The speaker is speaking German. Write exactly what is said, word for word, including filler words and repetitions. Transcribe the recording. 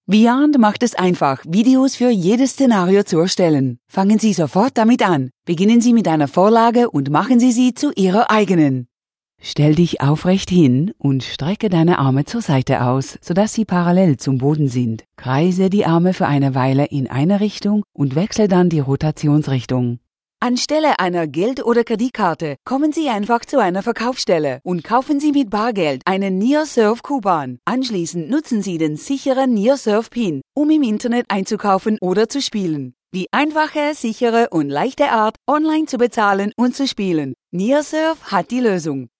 Vyond macht es einfach, Videos für jedes Szenario zu erstellen. Fangen Sie sofort damit an. Beginnen Sie mit einer Vorlage und machen Sie sie zu Ihrer eigenen. Stell dich aufrecht hin und strecke deine Arme zur Seite aus, sodass sie parallel zum Boden sind. Kreise die Arme für eine Weile in eine Richtung und wechsle dann die Rotationsrichtung. Anstelle einer Geld- oder Kreditkarte kommen Sie einfach zu einer Verkaufsstelle und kaufen Sie mit Bargeld einen NearSurf-Coupon. Anschließend nutzen Sie den sicheren NearSurf-Pin, um im Internet einzukaufen oder zu spielen. Die einfache, sichere und leichte Art, online zu bezahlen und zu spielen. NearSurf hat die Lösung.